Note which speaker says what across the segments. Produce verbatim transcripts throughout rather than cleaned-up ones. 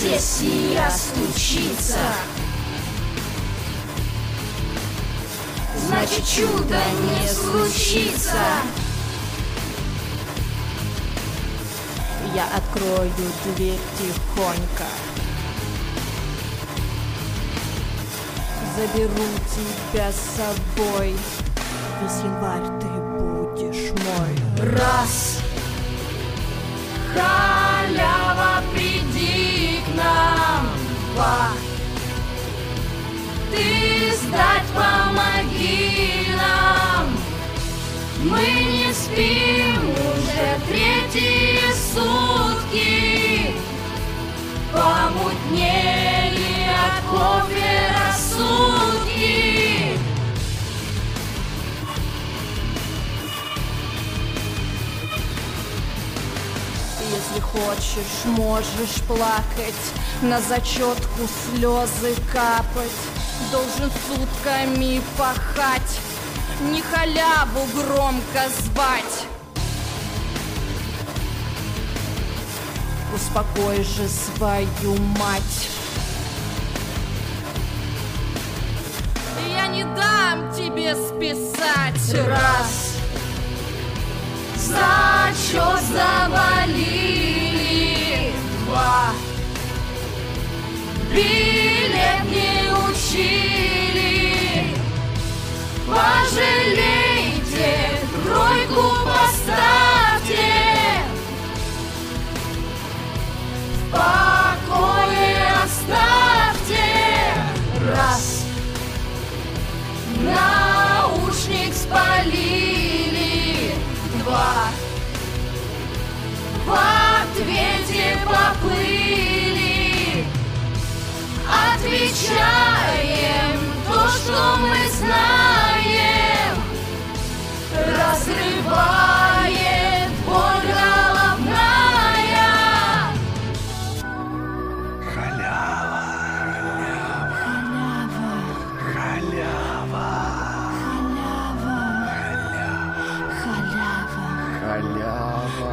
Speaker 1: сессия стучится, значит чудо не случится.
Speaker 2: Я открою дверь тихонько, заберу тебя с собой, весь январь ты будешь мой.
Speaker 1: Раз, халява, приди к нам. Два, ты сдать помоги нам. Мы не спим уже третьи сутки, помутнели от кофе рассудки.
Speaker 2: Если хочешь, можешь плакать, на зачетку слезы капать. Должен сутками пахать, не халяву громко звать. Успокой же свою мать. Я не дам тебе списать.
Speaker 1: Раз, зачет завалили. Два, билет не учили. Пожалейте, тройку поставьте, в покое оставьте. Раз, наушник спалили. Два, в ответе поплыли. Отвечаем то, что мы знаем. Разрывает боль головная.
Speaker 3: Халява, халява, халява, халява,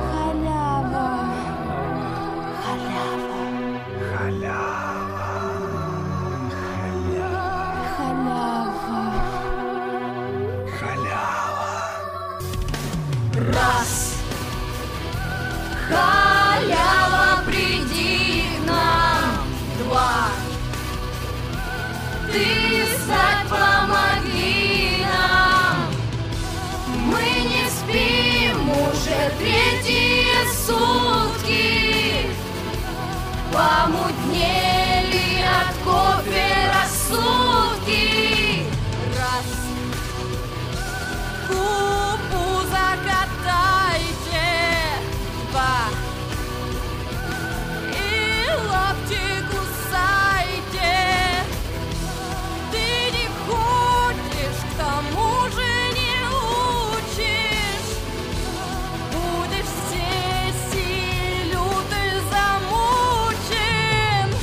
Speaker 1: Раз, халява, приди к нам. Два, ты встать помоги нам. Мы не спим уже третьи сутки, помутнели от кофе рассудки.
Speaker 2: Раз, губу закатайте. Два, и локти кусайте. Ты не ходишь, к тому же не учишь. Будешь все силы лютой замучен.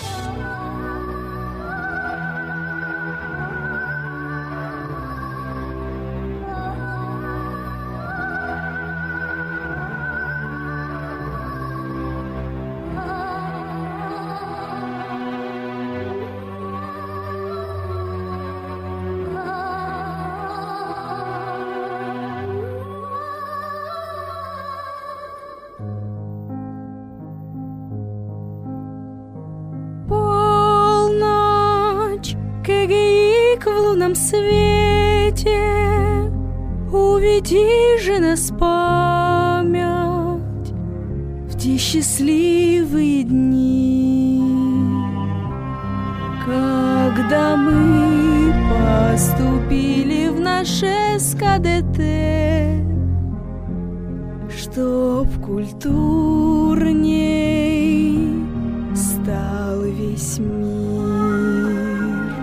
Speaker 2: Полночь, кэгеик в лунном свете, уведи же нас память в те счастливые дни, когда мы поступили в наш эс ка дэ тэ, чтоб культурней стал весь мир.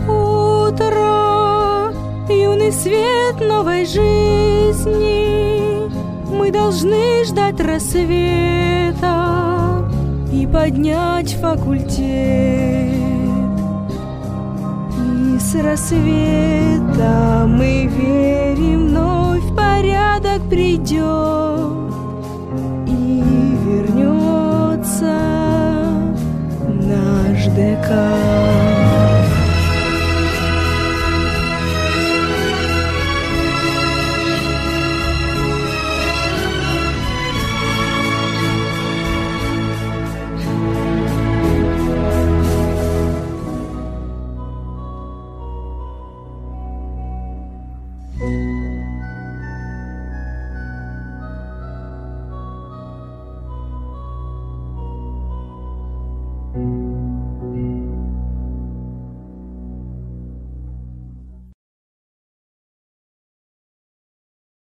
Speaker 2: Утро, юный свет новой жизни, мы должны ждать рассвета и поднять факультет. И с рассвета мы верим, вновь порядок придет и вернется
Speaker 4: каждый камень.